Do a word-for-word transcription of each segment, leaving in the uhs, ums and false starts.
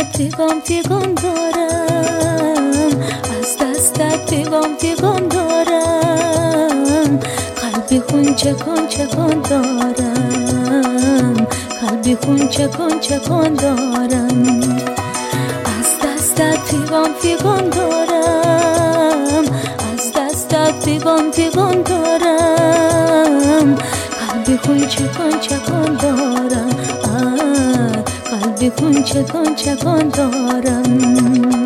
فیگان فیگان دارم، از دستت فیگان فیگان دارم، قلبی خونچه کنچه کن دارم، قلبی خونچه کنچه کن دارم، از دستت فیگان فیگان دارم، از دستت فیگان فیگان دارم، قلبی خونچه کنچه کن دارم، قلبی خونچه کنچه کن دارم.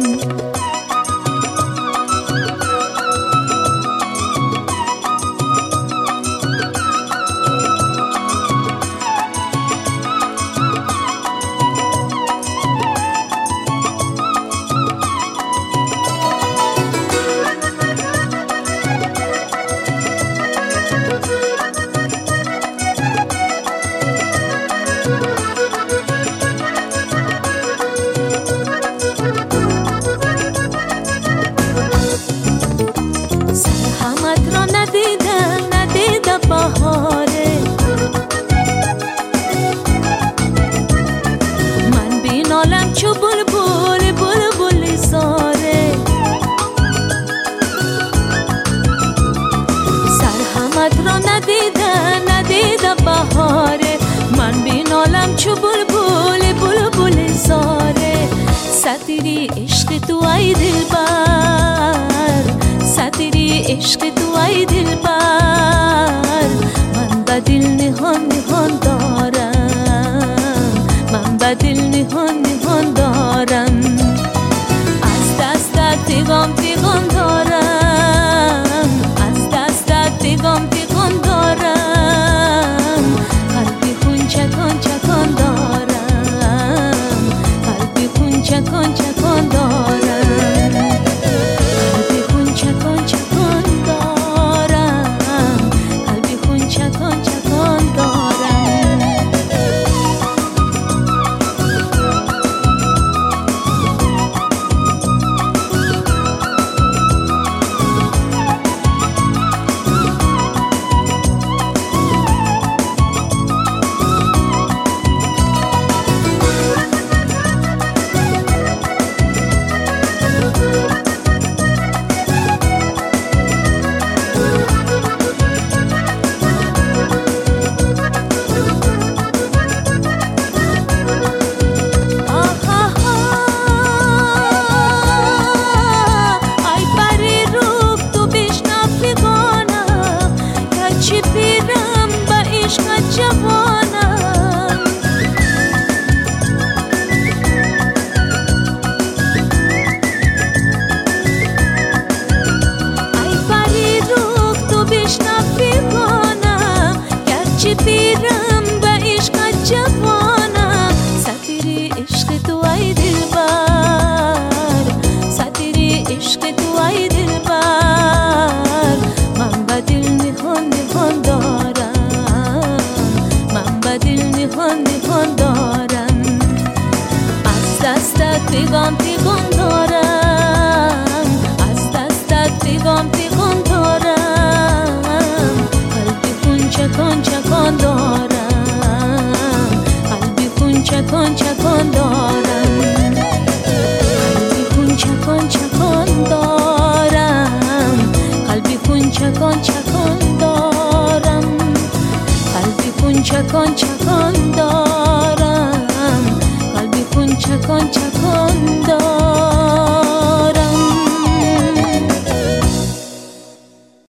سرهمت را ندیدم ندیدم بهاره، من بینالم چو بلبل بلبل زاره، سرهمت را ندیدم ندیدم بهاره، من بینالم چو بلبل بلبل زاره، سطری عشق تو ای دلبر، سطری عشق تو ای دلبر، من به دل نهان نهان دارم، من به دل نهان نهان دارم، از دستت فیگان فیگان دارم، از دستت فیگان فیگان دارم، قلبی خونچه کنچه کن دارم، قلبی خونچه کنچه کن دارم، قلبی خونچه کنچه کن دارم، قلبی خونچه کنچه کن دارم. پیرم به عشق جوانم، سطری عشق تو ای دلبر، سطری عشق تو ای دلبر، من به دل نهان نهان دارم، من به دل نهان نهان دارم، از دستت فیگان فیگان دارم، از دستت فیگان فیگان دارم، قلبی خونچه کنچه کن دارم، قلبی خونچه کنچه کن دارم، قلبی خونچه کنچه کن دارم، قلبی خونچه کنچه کن دارم، قلبی خونچه کنچه کن دارم، قلبی خونچه کنچه کن